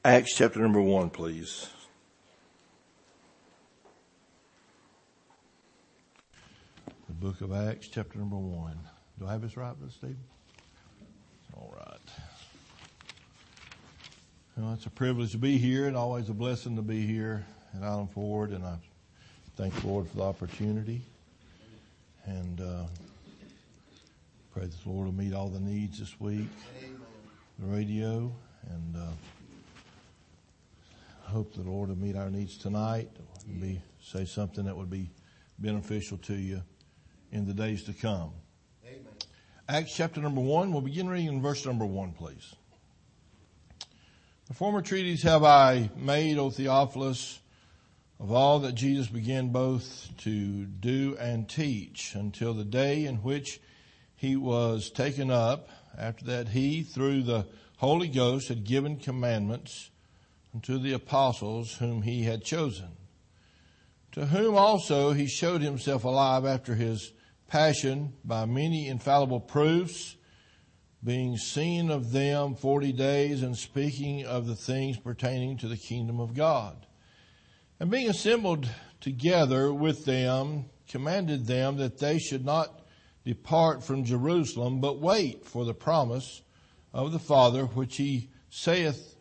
Acts chapter number 1, please. The book of Acts chapter number 1. Do I have this right, Brother Stephen? All right. Well, it's a privilege to be here and always a blessing to be here at Island Ford, and I thank the Lord for the opportunity. And pray that the Lord will meet all the needs this week. Amen. The radio, and I hope the Lord will meet our needs tonight. Say something that would be beneficial to you in the days to come. Amen. Acts chapter number 1. We'll begin reading in verse number 1, please. The former treatise have I made, O Theophilus, of all that Jesus began both to do and teach, until the day in which he was taken up. After that he, through the Holy Ghost, had given commandments unto the apostles whom he had chosen, to whom also he showed himself alive after his passion by many infallible proofs, being seen of them 40 days, and speaking of the things pertaining to the kingdom of God. And being assembled together with them, commanded them that they should not depart from Jerusalem, but wait for the promise of the Father, which saith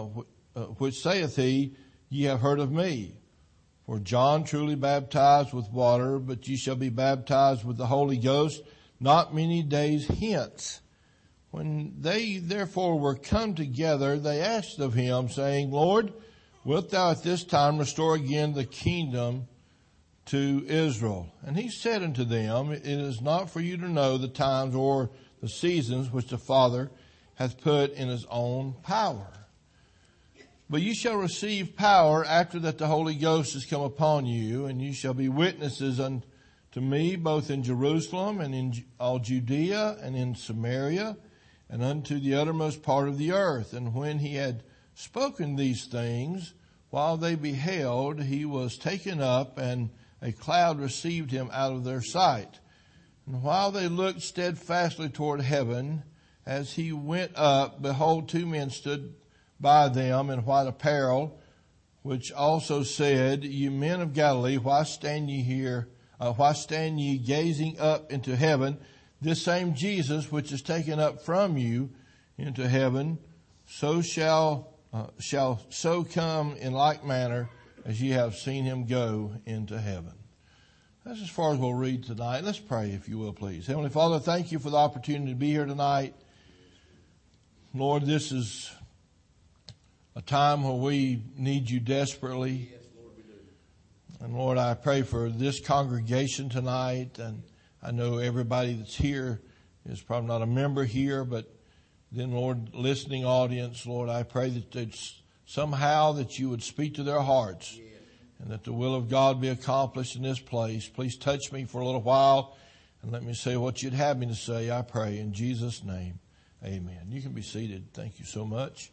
he, ye have heard of me. For John truly baptized with water, but ye shall be baptized with the Holy Ghost not many days hence. When they therefore were come together, they asked of him, saying, Lord, wilt thou at this time restore again the kingdom to Israel? And he said unto them, it is not for you to know the times or the seasons which the Father hath put in his own power. But you shall receive power after that the Holy Ghost is come upon you, and you shall be witnesses unto me both in Jerusalem and in all Judea and in Samaria and unto the uttermost part of the earth. And when he had spoken these things, while they beheld, he was taken up, and a cloud received him out of their sight. And while they looked steadfastly toward heaven, as he went up, behold, two men stood by them in white apparel, which also said, Ye men of Galilee, why stand ye here? Why stand ye gazing up into heaven? This same Jesus, which is taken up from you into heaven, so shall so come in like manner as ye have seen him go into heaven. That's as far as we'll read tonight. Let's pray, if you will, please. Heavenly Father, thank you for the opportunity to be here tonight. Lord, this is a time where we need you desperately. Yes, Lord, we do. And Lord, I pray for this congregation tonight. And I know everybody that's here is probably not a member here, but then, Lord, listening audience, Lord, I pray that somehow that you would speak to their hearts, and that the will of God be accomplished in this place. Please touch me for a little while and let me say what you'd have me to say, I pray in Jesus' name. Amen. You can be seated. Thank you so much.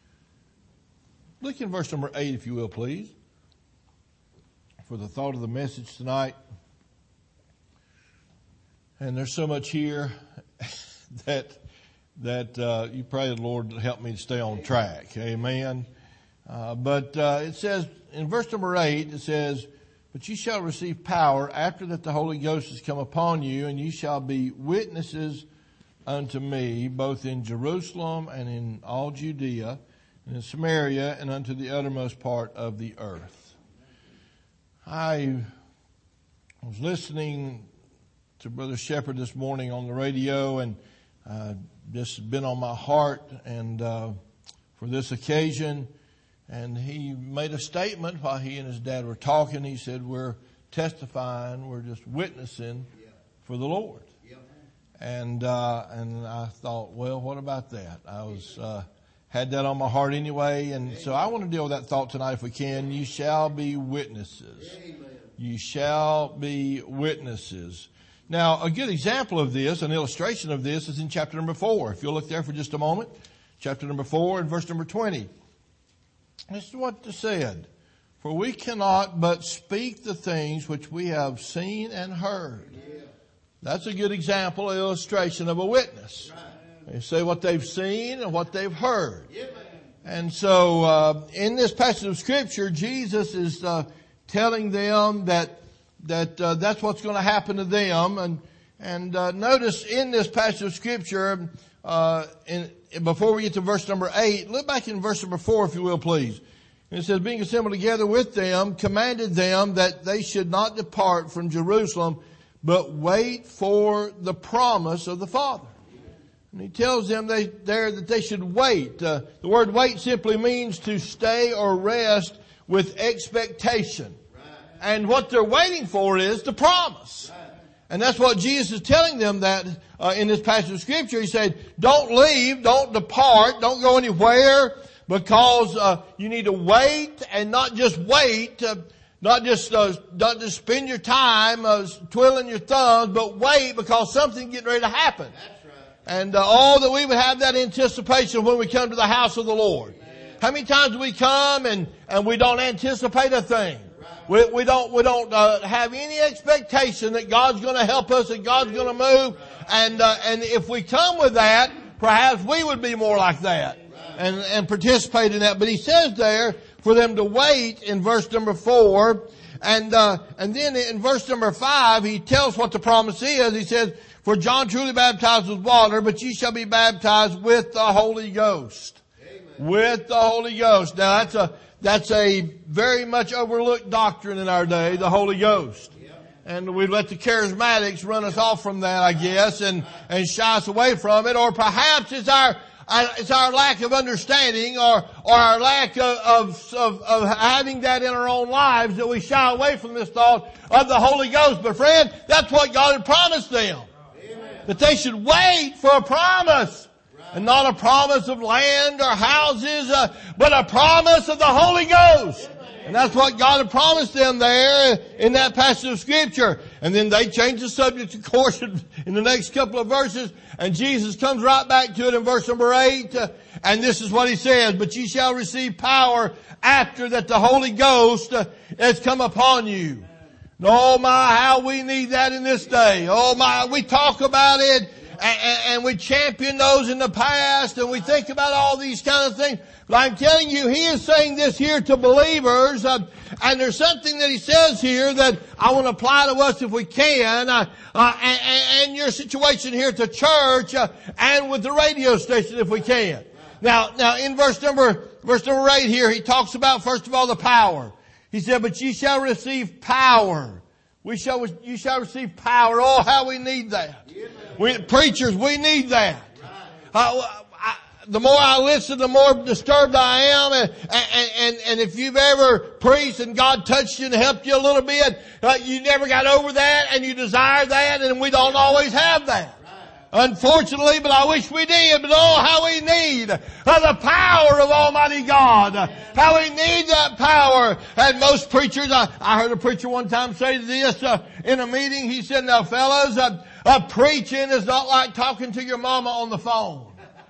Look in verse number 8, if you will, please, for the thought of the message tonight. And there's so much here that you pray the Lord to help me to stay on track. Amen. But it says in verse number 8, it says, But ye shall receive power after that the Holy Ghost is come upon you, and ye shall be witnesses unto me, both in Jerusalem and in all Judea and in Samaria and unto the uttermost part of the earth. I was listening to Brother Shepherd this morning on the radio, and this has been on my heart and for this occasion. And he made a statement while he and his dad were talking. He said, we're testifying, we're just witnessing for the Lord. And I thought, well, what about that? I was had that on my heart anyway, and so I want to deal with that thought tonight if we can. You shall be witnesses. You shall be witnesses. Now, a good example of this, an illustration of this, is in chapter number 4. If you'll look there for just a moment. Chapter number 4 and verse number 20. This is what it said. For we cannot but speak the things which we have seen and heard. That's a good example, illustration of a witness. They say what they've seen and what they've heard. And so, in this passage of Scripture, Jesus is telling them that's what's going to happen to them. And notice in this passage of Scripture, before we get to verse number 8, look back in verse number 4, if you will, please. And it says, being assembled together with them, commanded them that they should not depart from Jerusalem, but wait for the promise of the Father. And he tells them there that they should wait. The word wait simply means to stay or rest with expectation. And what they're waiting for is the promise. And that's what Jesus is telling them that in this passage of Scripture. He said, don't leave, don't depart, don't go anywhere, because you need to wait, and not just wait, not just spend your time twiddling your thumbs, but wait, because something's getting ready to happen. And that we would have that anticipation when we come to the house of the Lord. Amen. How many times do we come and we don't anticipate a thing? Right. We don't have any expectation that God's going to help us and God's going to move. Right. And if we come with that, perhaps we would be more like that. Right. And participate in that. But he says there for them to wait in verse number 4. And then in verse number 5, he tells what the promise is. He says, for John truly baptized with water, but ye shall be baptized with the Holy Ghost. Amen. With the Holy Ghost. Now that's a very much overlooked doctrine in our day, the Holy Ghost. Yep. And we let the charismatics run us off from that, I guess, and shy us away from it. Or perhaps it's our lack of understanding or our lack of having that in our own lives that we shy away from this thought of the Holy Ghost. But friend, that's what God had promised them. That they should wait for a promise. Right. And not a promise of land or houses, but a promise of the Holy Ghost. Amen. And that's what God had promised them there in that passage of Scripture. And then they change the subject, of course, in the next couple of verses. And Jesus comes right back to it in verse number 8. And this is what he says, but ye shall receive power after that the Holy Ghost has come upon you. Oh my, how we need that in this day. Oh my, we talk about it and we champion those in the past and we think about all these kind of things. But I'm telling you, he is saying this here to believers, and there's something that he says here that I want to apply to us if we can, and your situation here at the church, and with the radio station if we can. Now in verse number 8 here, he talks about first of all the power. He said, but ye shall receive power. You shall receive power. Oh, how we need that. Preachers, we need that. The more I listen, the more disturbed I am. And if you've ever preached and God touched you and helped you a little bit, you never got over that and you desire that, and we don't always have that. Unfortunately, but I wish we did. But oh, how we need the power of Almighty God. How we need that power. And most preachers, I heard a preacher one time say this in a meeting. He said, now fellas, preaching is not like talking to your mama on the phone.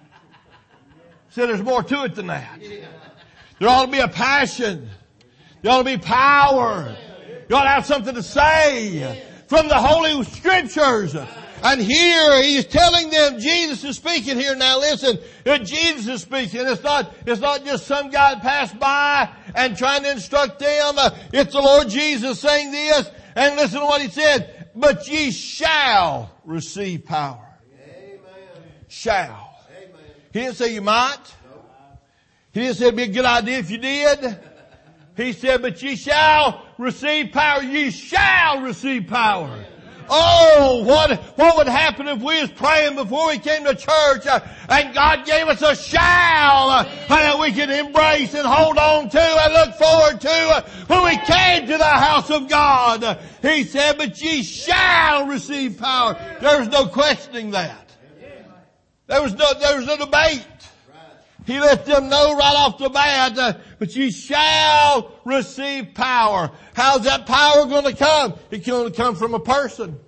So there's more to it than that. There ought to be a passion. There ought to be power. You ought to have something to say from the Holy Scriptures. And here he's telling them, Jesus is speaking here. Now listen, Jesus is speaking. It's not just some guy that passed by and trying to instruct them. It's the Lord Jesus saying this. And listen to what he said. But ye shall receive power. Amen. Shall. Amen. He didn't say you might. He didn't say it'd be a good idea if you did. He said, but ye shall receive power. Ye shall receive power. Oh, what would happen if we was praying before we came to church and God gave us a shall that we can embrace and hold on to and look forward to when we came to the house of God. He said, but ye shall receive power. There was no questioning that. There was no debate. He let them know right off the bat, but ye shall receive power. How's that power going to come? It's going to come from a person.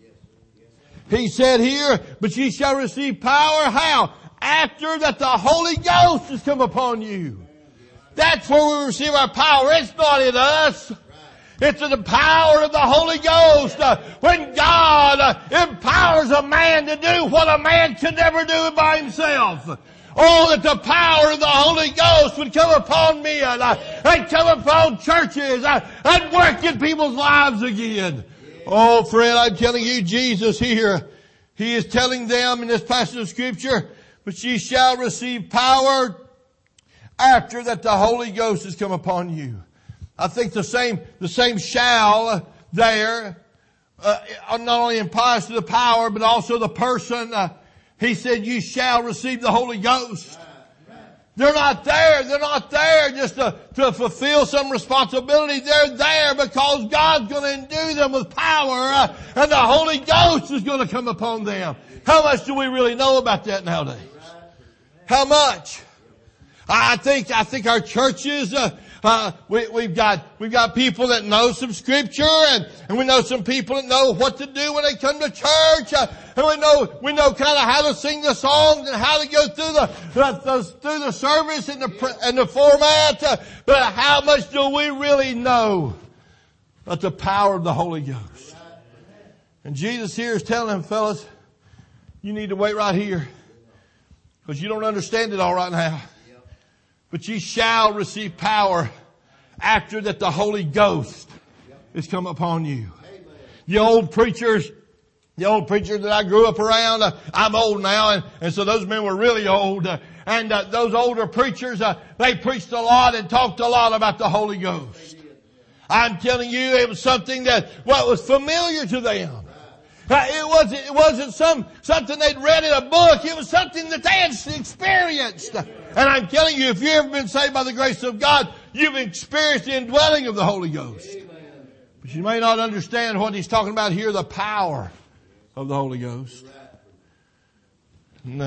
He said here, but ye shall receive power. How? After that the Holy Ghost has come upon you. That's where we receive our power. It's not in us. It's in the power of the Holy Ghost. When God empowers a man to do what a man could never do by himself. Oh, that the power of the Holy Ghost would come upon me and come upon churches and work in people's lives again. Oh, friend, I'm telling you, Jesus here, He is telling them in this passage of Scripture, but ye shall receive power after that the Holy Ghost has come upon you. I think the same shall there not only implies to the power, but also the person. He said, you shall receive the Holy Ghost. They're not there just to fulfill some responsibility. They're there because God's going to endue them with power, and the Holy Ghost is going to come upon them. How much do we really know about that nowadays? How much? I think our churches, we've got people that know some Scripture, and we know some people that know what to do when they come to church, and we know kind of how to sing the songs and how to go through the service and the format. But how much do we really know about the power of the Holy Ghost? And Jesus here is telling them, fellas, you need to wait right here, because you don't understand it all right now. But ye shall receive power after that the Holy Ghost is come upon you. The old preachers that I grew up around, I'm old now, and so those men were really old. And those older preachers, they preached a lot and talked a lot about the Holy Ghost. I'm telling you, it was something that was familiar to them. It wasn't something they'd read in a book. It was something that they had experienced. And I'm telling you, if you've ever been saved by the grace of God, you've experienced the indwelling of the Holy Ghost. But you may not understand what he's talking about here, the power of the Holy Ghost. And,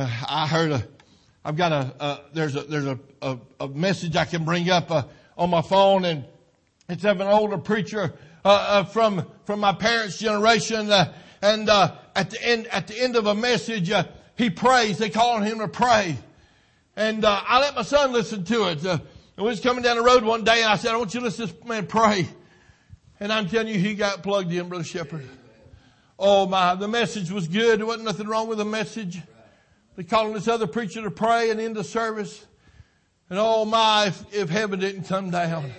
there's a message I can bring up on my phone, and it's of an older preacher from my parents' generation. And at the end of a message, he prays. They call on him to pray. And I let my son listen to it. And we was coming down the road one day, and I said, I want you to listen to this man pray. And I'm telling you, he got plugged in, Brother Shepherd. Oh my, the message was good. There wasn't nothing wrong with the message. They called on this other preacher to pray and end the service. And oh my, if heaven didn't come down.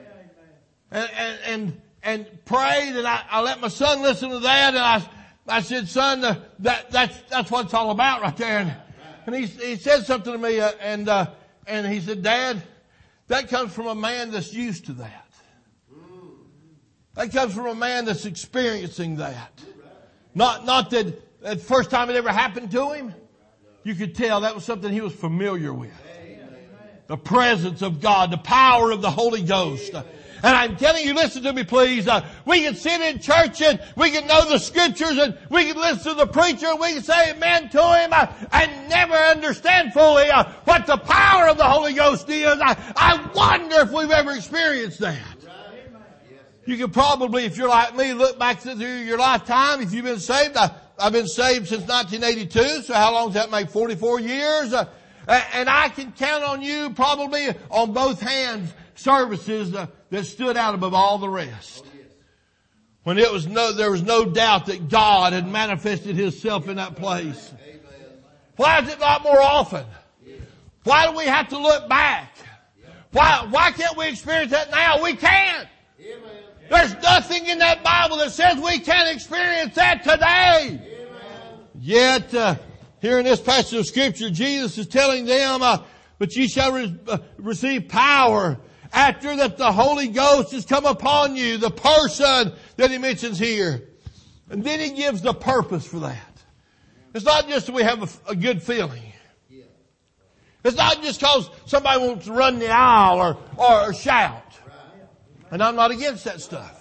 And prayed, and I let my son listen to that, and I said, son, that's what it's all about right there. And he said something to me, and he said, Dad, that comes from a man that's used to that. That comes from a man that's experiencing that. Not that the first time it ever happened to him. You could tell that was something he was familiar with. The presence of God, the power of the Holy Ghost. And I'm telling you, listen to me please, we can sit in church and we can know the Scriptures and we can listen to the preacher and we can say amen to him and never understand fully what the power of the Holy Ghost is. I wonder if we've ever experienced that. You can probably, if you're like me, look back through your lifetime. If you've been saved, I've been saved since 1982, so how long does that make? 44 years? And I can count on you probably on both hands services that stood out above all the rest. When there was no doubt that God had manifested Himself in that place. Why is it not more often? Why do we have to look back? Why can't we experience that now? We can. There's nothing in that Bible that says we can't experience that today. Yet, here in this passage of Scripture, Jesus is telling them, but ye shall receive power after that the Holy Ghost has come upon you, the person that He mentions here. And then He gives the purpose for that. It's not just that we have a good feeling. It's not just because somebody wants to run the aisle or shout. And I'm not against that stuff.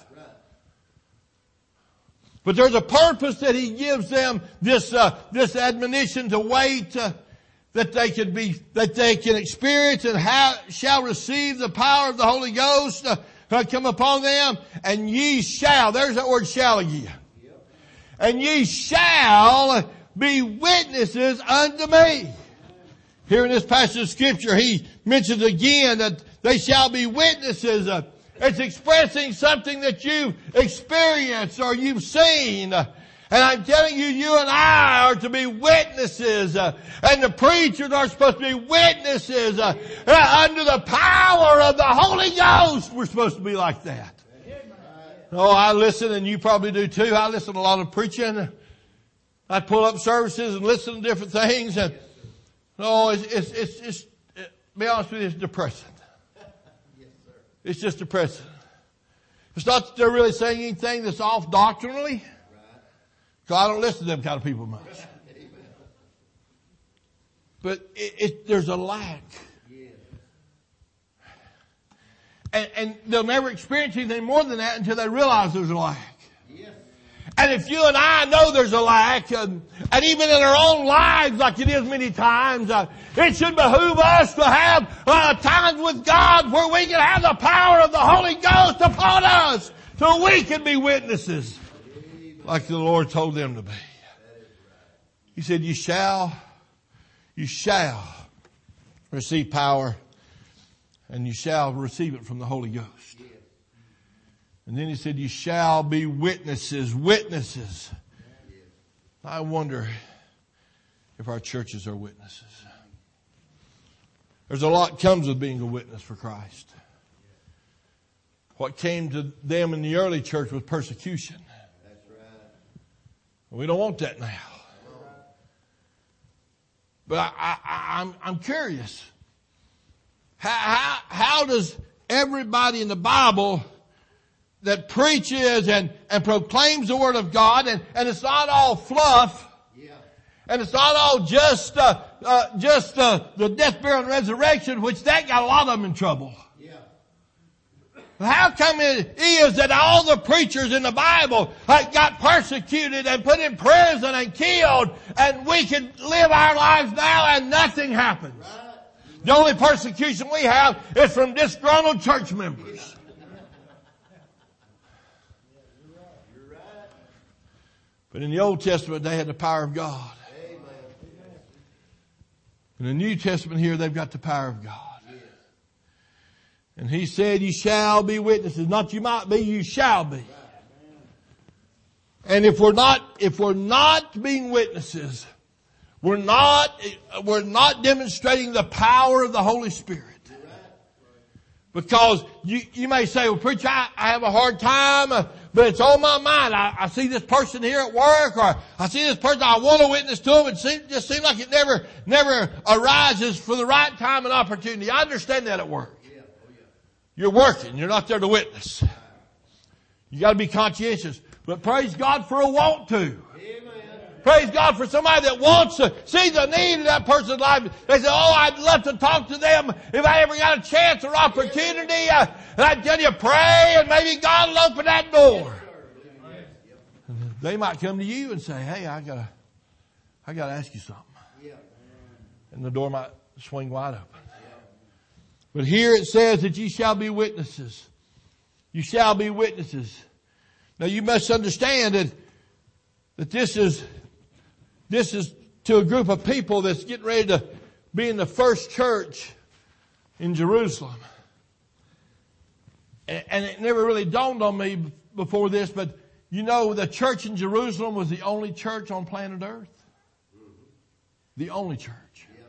But there's a purpose that He gives them, this admonition to wait, that they can experience and shall receive the power of the Holy Ghost come upon them. And ye shall, there's that word shall again. And ye shall be witnesses unto me. Here in this passage of Scripture, he mentions again that they shall be witnesses. It's expressing something that you've experienced or you've seen. And I'm telling you, you and I are to be witnesses. And the preachers are supposed to be witnesses. Under the power of the Holy Ghost, we're supposed to be like that. Oh, I listen, and you probably do too. I listen to a lot of preaching. I pull up services and listen to different things. And it's be honest with you, it's depressing. It's just depressing. It's not that they're really saying anything that's off doctrinally. Because I don't listen to them kind of people much. But there's a lack. And they'll never experience anything more than that until they realize there's a lack. And if you and I know there's a lack, and even in our own lives like it is many times, it should behoove us to have times with God where we can have the power of the Holy Ghost upon us so we can be witnesses like the Lord told them to be. He said, you shall receive power, and you shall receive it from the Holy Ghost. And then he said, you shall be witnesses. I wonder if our churches are witnesses. There's a lot comes with being a witness for Christ. What came to them in the early church was persecution. We don't want that now. But I'm curious. How does everybody in the Bible that preaches and proclaims the Word of God, and it's not all fluff, and it's not all just the death, burial, and resurrection, which that got a lot of them in trouble. How come it is that all the preachers in the Bible got persecuted and put in prison and killed, and we can live our lives now and nothing happens? The only persecution we have is from disgruntled church members. But in the Old Testament, they had the power of God. In the New Testament here, they've got the power of God. And he said, you shall be witnesses. Not you might be, you shall be. And if we're not being witnesses, we're not demonstrating the power of the Holy Spirit. Because you may say, well, preacher, I have a hard time, but it's on my mind. I see this person here at work, or I see this person, I want to witness to them. It just seems like it never arises for the right time and opportunity. I understand that at work. You're working. You're not there to witness. You got to be conscientious. But praise God for a want to. Amen. Praise God for somebody that wants to see the need of that person's life. They say, oh, I'd love to talk to them if I ever got a chance or opportunity. And I tell you, pray, and maybe God will open that door. They might come to you and say, hey, I gotta ask you something. And the door might swing wide open. But here it says that you shall be witnesses. You shall be witnesses. Now you must understand that this is to a group of people that's getting ready to be in the first church in Jerusalem. And it never really dawned on me before this, but you know the church in Jerusalem was the only church on planet Earth. The only church.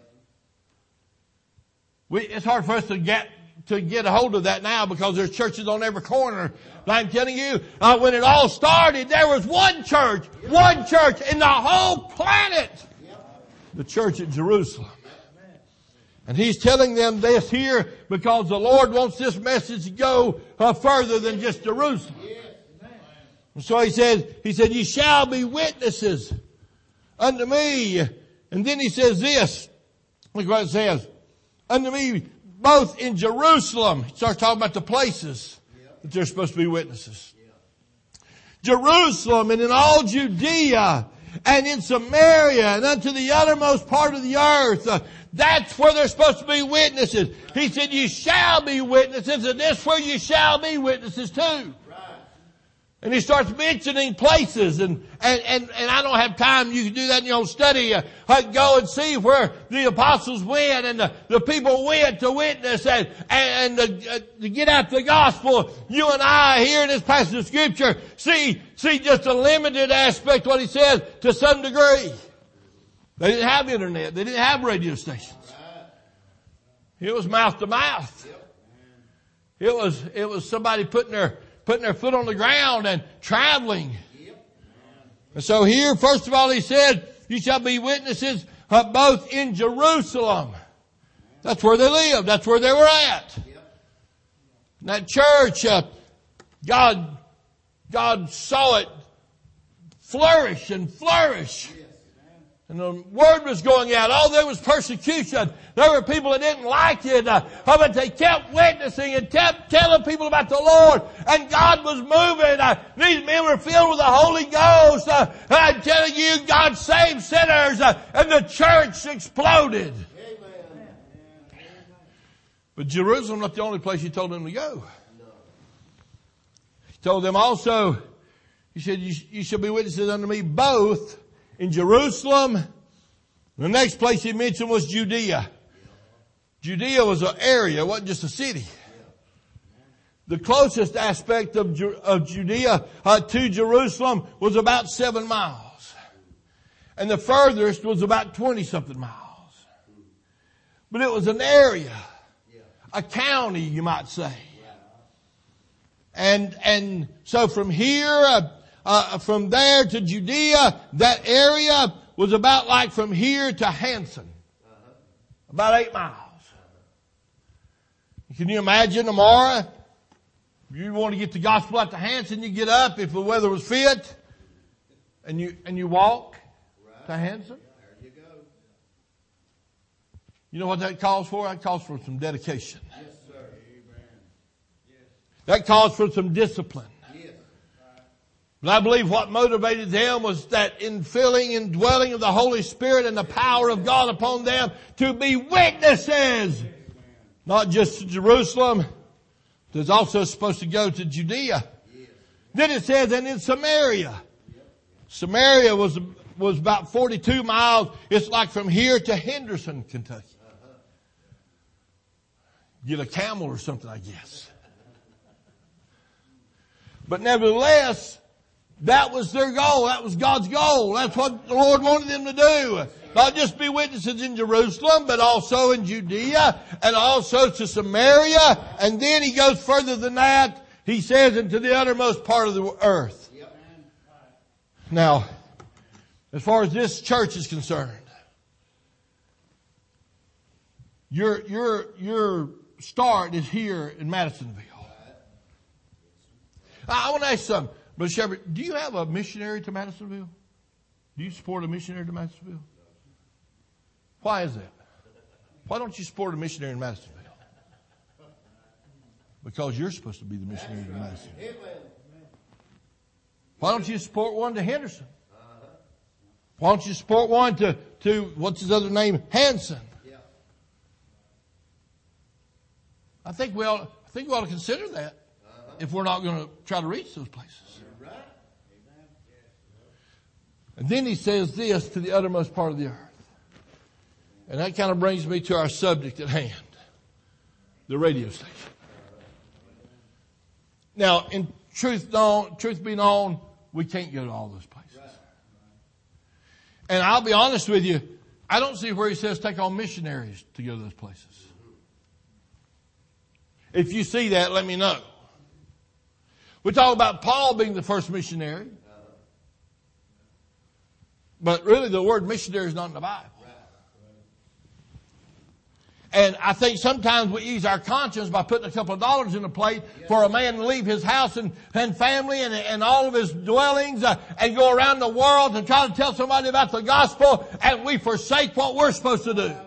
It's hard for us to get a hold of that now because there's churches on every corner. But I'm telling you, when it all started, there was one church in the whole planet. The church at Jerusalem. And he's telling them this here because the Lord wants this message to go further than just Jerusalem. And so he said, you shall be witnesses unto me. And then he says this. Look what it says. Unto me, both in Jerusalem. He starts talking about the places that they're supposed to be witnesses. Jerusalem and in all Judea and in Samaria and unto the uttermost part of the earth. That's where they're supposed to be witnesses. He said, you shall be witnesses, and this where you shall be witnesses too. And he starts mentioning places, and I don't have time. You can do that in your own study. Go and see where the apostles went and the people went to witness and to get out the gospel. You and I here in this passage of scripture see just a limited aspect of what he says to some degree. They didn't have internet. They didn't have radio stations. It was mouth to mouth. It was somebody putting their foot on the ground and traveling. And so here, first of all, he said, you shall be witnesses both in Jerusalem. That's where they lived. That's where they were at. And that church, God saw it flourish and flourish. And the word was going out. Oh, there was persecution. There were people that didn't like it. But they kept witnessing and kept telling people about the Lord. And God was moving. These men were filled with the Holy Ghost. I'm telling you, God saved sinners. And the church exploded. Amen. But Jerusalem not the only place he told them to go. He told them also, he said, you shall be witnesses unto me both in Jerusalem. The next place he mentioned was Judea. Judea was an area, it wasn't just a city. The closest aspect of Judea to Jerusalem was about 7 miles. And the furthest was about 20-something miles. But it was an area, a county, you might say. And so from here, from there to Judea, that area was about like from here to Hanson. About 8 miles. Can you imagine tomorrow? If you want to get the gospel out to Hanson, you get up if the weather was fit, and you walk to Hanson. There you go. You know what that calls for? That calls for some dedication. Yes, sir. Amen. Yes. That calls for some discipline. But I believe what motivated them was that infilling and dwelling of the Holy Spirit and the power of God upon them to be witnesses. Not just to Jerusalem. There's also supposed to go to Judea. Then it says, and in Samaria. Samaria was about 42 miles. It's like from here to Henderson, Kentucky. Get a camel or something, I guess. But nevertheless, that was their goal. That was God's goal. That's what the Lord wanted them to do. Not just be witnesses in Jerusalem, but also in Judea and also to Samaria. And then he goes further than that. He says into the uttermost part of the earth. Now, as far as this church is concerned, your start is here in Madisonville. I want to ask something. Brother Shepherd, do you have a missionary to Madisonville? Do you support a missionary to Madisonville? Why is that? Why don't you support a missionary in Madisonville? Because you're supposed to be the missionary to Madisonville. Why don't you support one to Henderson? Why don't you support one to what's his other name? Hanson. I think we ought to consider that if we're not going to try to reach those places. And then he says this, to the uttermost part of the earth. And that kind of brings me to our subject at hand. The radio station. Now, in truth be known, we can't go to all those places. And I'll be honest with you, I don't see where he says take on missionaries to go to those places. If you see that, let me know. We talk about Paul being the first missionary. But really the word missionary is not in the Bible. And I think sometimes we ease our conscience by putting a couple of dollars in a plate for a man to leave his house and family and all of his dwellings and go around the world and try to tell somebody about the gospel, and we forsake what we're supposed to do.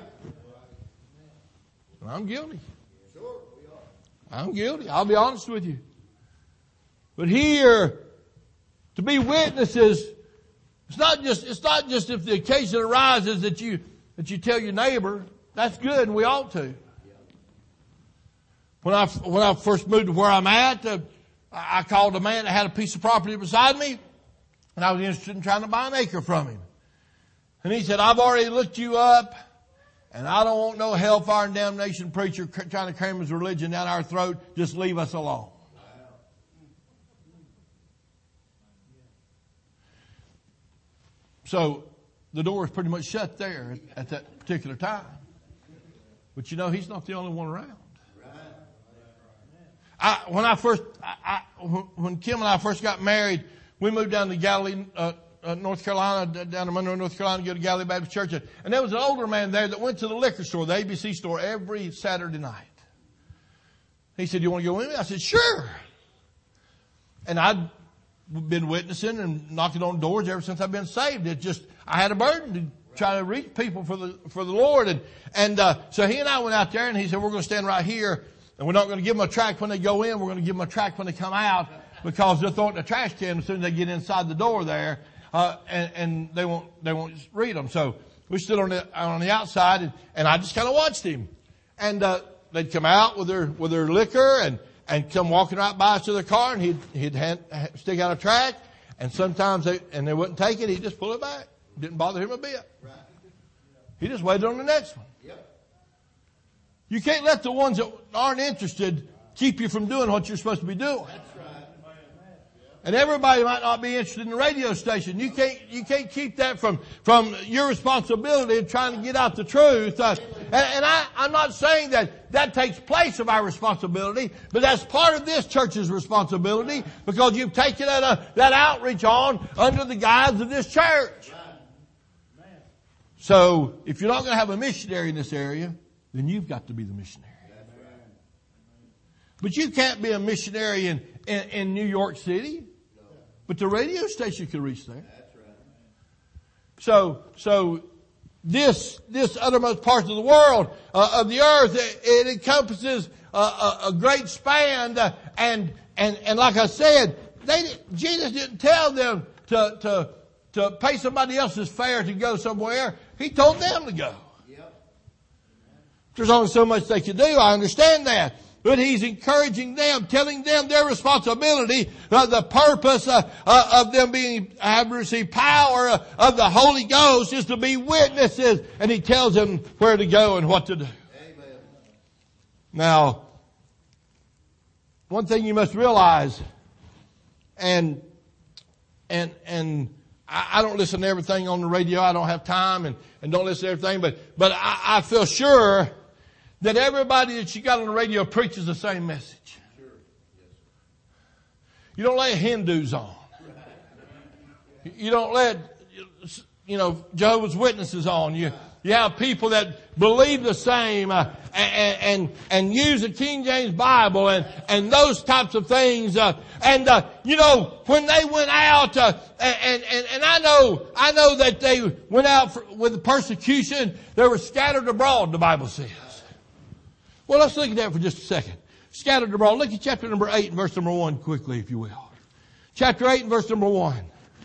I'm guilty. I'm guilty. I'll be honest with you. But here, to be witnesses, it's not just if the occasion arises that you tell your neighbor. That's good, and we ought to. When I first moved to where I'm at, I called a man that had a piece of property beside me, and I was interested in trying to buy an acre from him. And he said, I've already looked you up, and I don't want no hellfire and damnation preacher trying to cram his religion down our throat. Just leave us alone. So the door was pretty much shut there at that particular time. But you know, he's not the only one around. When Kim and I first got married, we moved down to Galilee, North Carolina, down to Monroe, North Carolina, to go to Galilee Baptist Church. And there was an older man there that went to the liquor store, the ABC store, every Saturday night. He said, you want to go with me? I said, sure. And I'd been witnessing and knocking on doors ever since I've been saved. I had a burden to try to reach people for the Lord. So he and I went out there, and he said, we're going to stand right here, and we're not going to give them a tract when they go in. We're going to give them a tract when they come out, because they'll throw it in the trash can as soon as they get inside the door there, and they won't read them. So we stood on the outside, and I just kind of watched him. And they'd come out with their liquor and come walking right by us to their car, and he'd stick out a tract, and sometimes they wouldn't take it. He'd just pull it back. Didn't bother him a bit. He just waited on the next one. You can't let the ones that aren't interested keep you from doing what you're supposed to be doing. And everybody might not be interested in the radio station. You can't keep that from your responsibility of trying to get out the truth. And I'm not saying that takes place of our responsibility, but that's part of this church's responsibility, because you've taken that outreach on under the guise of this church. So if you're not going to have a missionary in this area, then you've got to be the missionary. But you can't be a missionary in New York City. But the radio station could reach there. So this uttermost parts of the world, of the earth, it encompasses a great span. And like I said, Jesus didn't tell them to pay somebody else's fare to go somewhere. He told them to go. There's only so much they could do. I understand that. But he's encouraging them, telling them their responsibility, the purpose of them having received power of the Holy Ghost is to be witnesses. And he tells them where to go and what to do. Amen. Now, one thing you must realize, and I don't listen to everything on the radio. I don't have time and don't listen to everything, but I feel sure that everybody that you got on the radio preaches the same message. You don't let Hindus on. You don't let, Jehovah's Witnesses on. You have people that believe the same, and use the King James Bible and those types of things. When they went out, and I know that they went out with persecution, they were scattered abroad, the Bible says. Well, let's look at that for just a second. Scattered abroad. Look at chapter number 8 and verse number 1 quickly, if you will. Chapter 8 and verse number 1.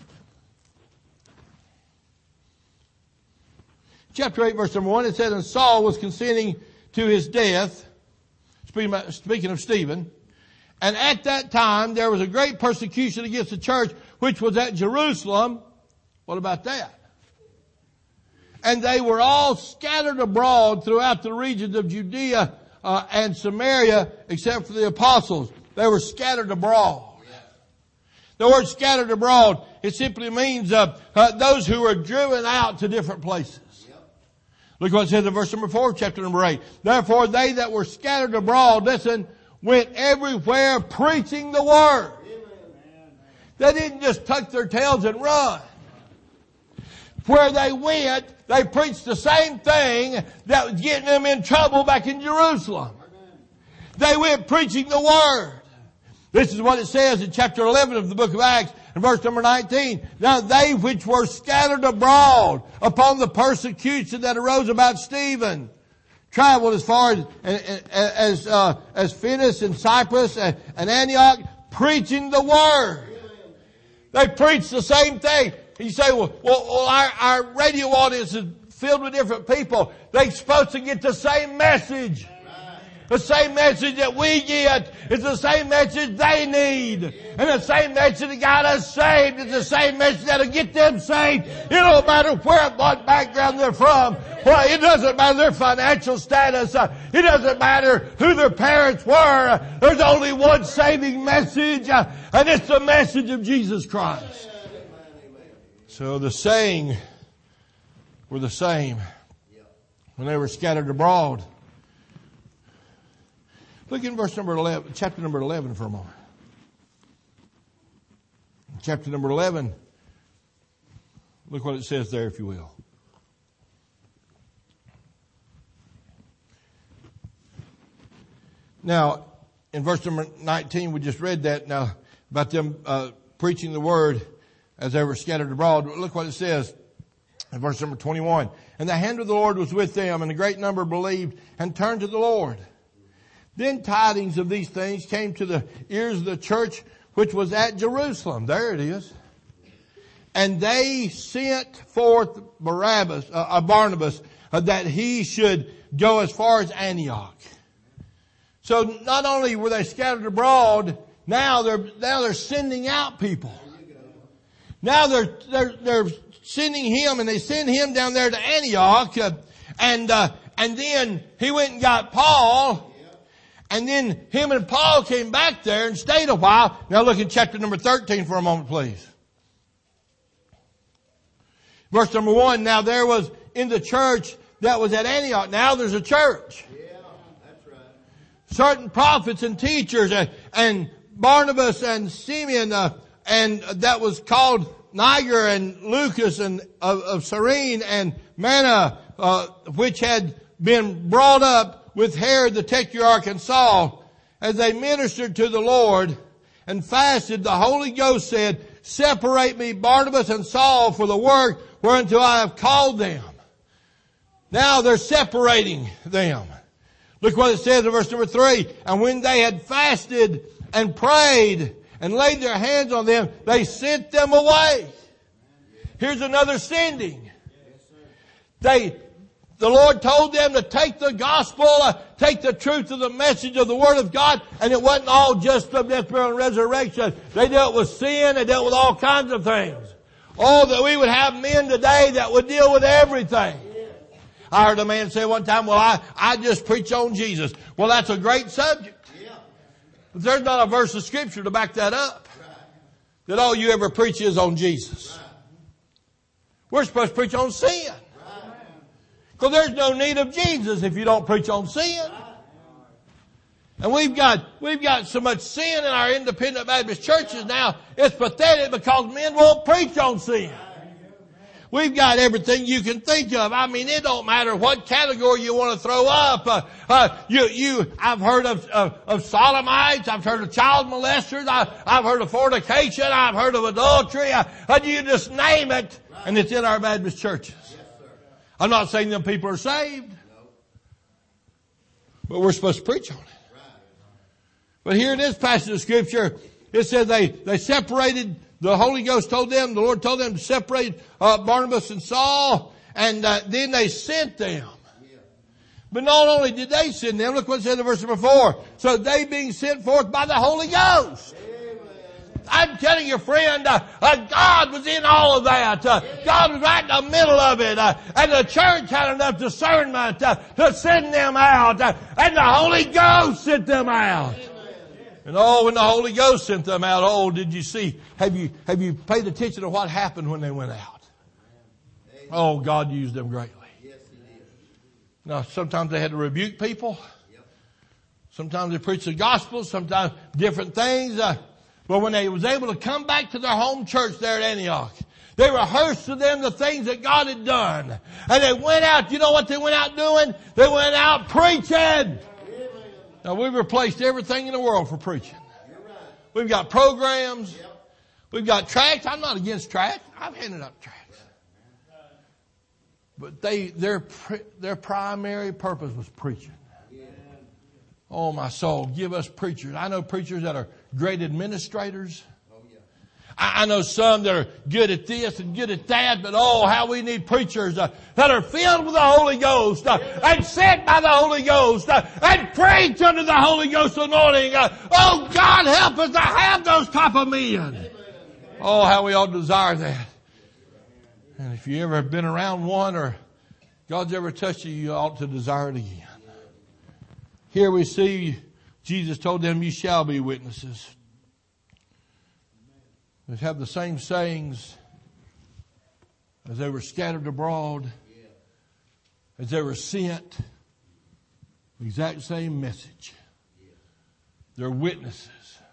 Chapter 8 verse number 1, it says, and Saul was consenting to his death, speaking of Stephen, and at that time there was a great persecution against the church, which was at Jerusalem. What about that? And they were all scattered abroad throughout the regions of Judea and Samaria, except for the apostles. They were scattered abroad. The word scattered abroad, it simply means those who were driven out to different places. Look what it says in verse number 4, chapter number 8. Therefore they that were scattered abroad, listen, went everywhere preaching the word. They didn't just tuck their tails and run. Where they went, they preached the same thing that was getting them in trouble back in Jerusalem. They went preaching the word. This is what it says in chapter 11 of the book of Acts and verse number 19. Now they which were scattered abroad upon the persecution that arose about Stephen traveled as far as Phoenix and Cyprus and Antioch, preaching the word. They preached the same thing. You say, well, our radio audience is filled with different people. They're supposed to get the same message. The same message that we get is the same message they need. And the same message that got us saved is the same message that'll get them saved. It don't matter where, what background they're from. Well, it doesn't matter their financial status. It doesn't matter who their parents were. There's only one saving message, and it's the message of Jesus Christ. So the saying were the same when they were scattered abroad. Look in verse number 11, chapter number 11 for a moment. Chapter number 11. Look what it says there, if you will. Now, in verse number 19, we just read that now about them preaching the word as they were scattered abroad. Look what it says in verse number 21. And the hand of the Lord was with them, and a great number believed and turned to the Lord. Then tidings of these things came to the ears of the church which was at Jerusalem. There it is. And they sent forth Barnabas that he should go as far as Antioch. So not only were they scattered abroad, now they're sending out people. Now they're sending him, and they send him down there to Antioch, and then he went and got Paul. And then him and Paul came back there and stayed a while. Now look at chapter number 13 for a moment, please. Verse number 1, now there was in the church that was at Antioch. Now there's a church. Yeah, that's right. Certain prophets and teachers, and Barnabas and Simeon, and that was called Niger, and Lucas and of Cyrene, and Manna, which had been brought up with Herod the Tetrarch and Saul, as they ministered to the Lord and fasted, the Holy Ghost said, separate me Barnabas and Saul for the work whereunto I have called them. Now they're separating them. Look what it says in verse number 3. And when they had fasted and prayed and laid their hands on them, they sent them away. Here's another sending. The Lord told them to take the gospel, take the truth of the message of the Word of God, and it wasn't all just the death, burial, and resurrection. They dealt with sin, they dealt with all kinds of things. Oh, that we would have men today that would deal with everything. I heard a man say one time, well, I just preach on Jesus. Well, that's a great subject. But there's not a verse of Scripture to back that up. That all you ever preach is on Jesus. We're supposed to preach on sin. Because there's no need of Jesus if you don't preach on sin. And we've got so much sin in our independent Baptist churches now, it's pathetic because men won't preach on sin. We've got everything you can think of. I mean, it don't matter what category you want to throw up. I've heard of sodomites. I've heard of child molesters. I've heard of fornication. I've heard of adultery. You just name it, and it's in our Baptist churches. I'm not saying them people are saved, but we're supposed to preach on it. But here in this passage of Scripture, it says they separated. The Holy Ghost told them, the Lord told them to separate Barnabas and Saul, and then they sent them. But not only did they send them, look what it says in verse number 4. So they being sent forth by the Holy Ghost. I'm telling you, friend, God was in all of that. God was right in the middle of it. And the church had enough discernment to send them out. And the Holy Ghost sent them out. And when the Holy Ghost sent them out, did you see? Have you paid attention to what happened when they went out? Oh, God used them greatly. Now, sometimes they had to rebuke people. Sometimes they preached the gospel. Sometimes different things. But when they was able to come back to their home church there at Antioch, they rehearsed to them the things that God had done. And they went out, you know what they went out doing? They went out preaching. Now we've replaced everything in the world for preaching. We've got programs. We've got tracts. I'm not against tracts. I've handed out tracts. But their primary purpose was preaching. Oh, my soul, give us preachers. I know preachers that are great administrators. I know some that are good at this and good at that, but oh, how we need preachers that are filled with the Holy Ghost and sent by the Holy Ghost and preach under the Holy Ghost anointing. Oh, God, help us to have those type of men. Oh, how we all desire that. And if you ever have been around one or God's ever touched you, you ought to desire it again. Here we see Jesus told them, you shall be witnesses. They have the same sayings as they were scattered abroad, as they were sent. The exact same message. They're witnesses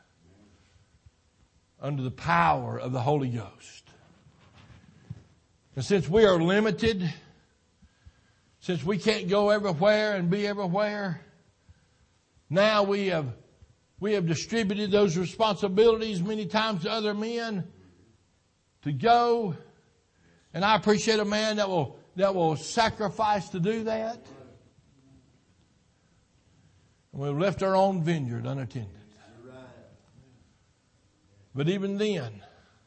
under the power of the Holy Ghost. And since we are limited, since we can't go everywhere and be everywhere, now we have distributed those responsibilities many times to other men to go. And I appreciate a man that will sacrifice to do that. And we've left our own vineyard unattended. But even then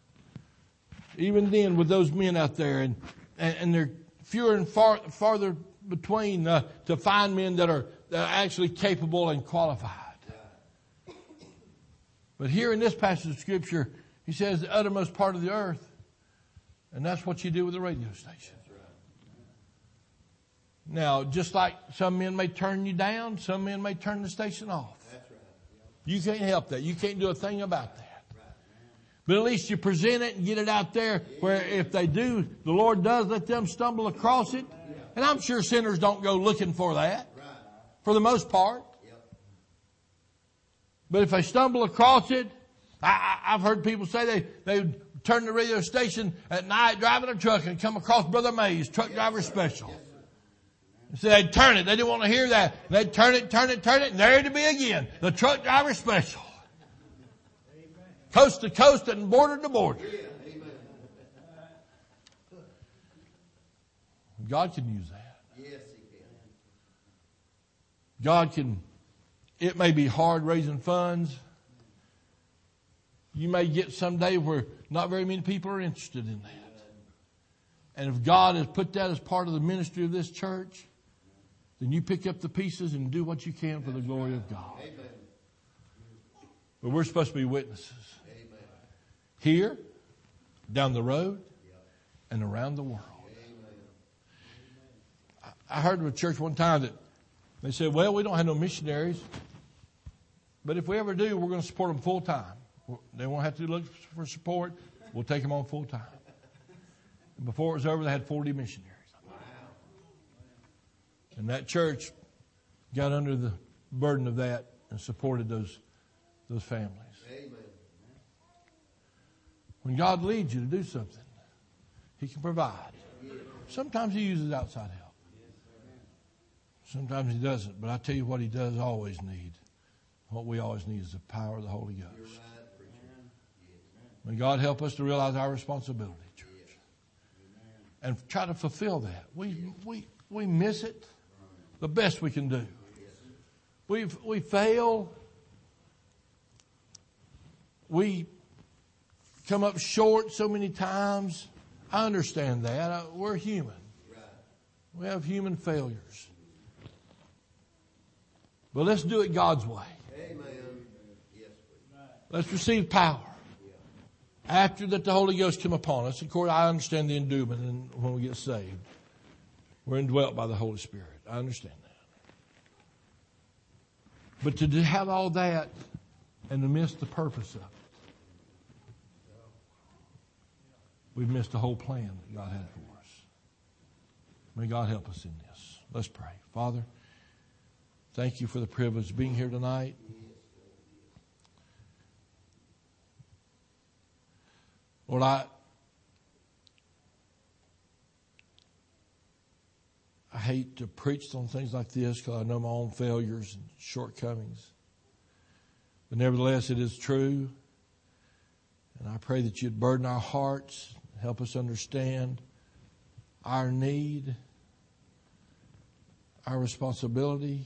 with those men out there, and they're fewer and farther between to find men that are actually capable and qualified. But here in this passage of Scripture, he says the uttermost part of the earth. And that's what you do with a radio station. Now, just like some men may turn you down, some men may turn the station off. You can't help that. You can't do a thing about that. But at least you present it and get it out there where if they do, the Lord does let them stumble across it. And I'm sure sinners don't go looking for that for the most part. But if they stumble across it, I've heard people say they turn the radio station at night driving a truck and come across Brother May's truck driver special. So they'd turn it. They didn't want to hear that. They'd turn it, and there it'd be again. The truck driver special. Coast to coast and border to border. God can use that. Yes, He can. God can. It may be hard raising funds. You may get someday where not very many people are interested in that. And if God has put that as part of the ministry of this church, then you pick up the pieces and do what you can for the glory of God. But we're supposed to be witnesses. Here, down the road, and around the world. I heard of a church one time that they said, well, we don't have no missionaries. But if we ever do, we're going to support them full time. They won't have to look for support. We'll take them on full time. And before it was over, they had 40 missionaries. And that church got under the burden of that and supported those families. Amen. When God leads you to do something, He can provide. Sometimes He uses outside help. Sometimes He doesn't. But I tell you what He does always need. What we always need is the power of the Holy Ghost. May God help us to realize our responsibility, church. And try to fulfill that. We miss it the best we can do. We fail. We come up short so many times. I understand that. We're human. We have human failures. But let's do it God's way. Amen. Yes, let's receive power. After that the Holy Ghost come upon us. Of course, I understand the endowment and when we get saved. We're indwelt by the Holy Spirit. I understand that. But to have all that and to miss the purpose of it, we've missed the whole plan that God had for us. May God help us in this. Let's pray. Father, thank you for the privilege of being here tonight. Lord, I hate to preach on things like this because I know my own failures and shortcomings. But nevertheless, it is true. And I pray that you'd burden our hearts, help us understand our need, our responsibility,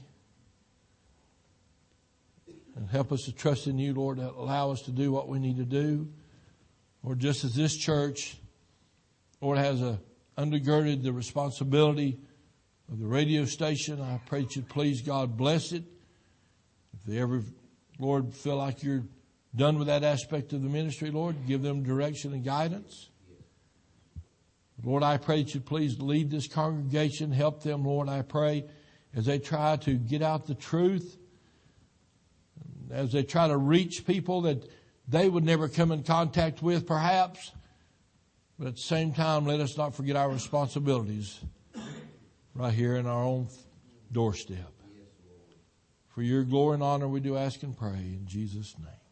and help us to trust in you, Lord, to allow us to do what we need to do Lord, just as this church, Lord, has undergirded the responsibility of the radio station, I pray that you'd please, God, bless it. If they ever, Lord, feel like you're done with that aspect of the ministry, Lord, give them direction and guidance. Lord, I pray that you'd please lead this congregation, help them, Lord, I pray, as they try to get out the truth, as they try to reach people that they would never come in contact with, perhaps. But at the same time, let us not forget our responsibilities right here in our own doorstep. For your glory and honor we do ask and pray in Jesus' name.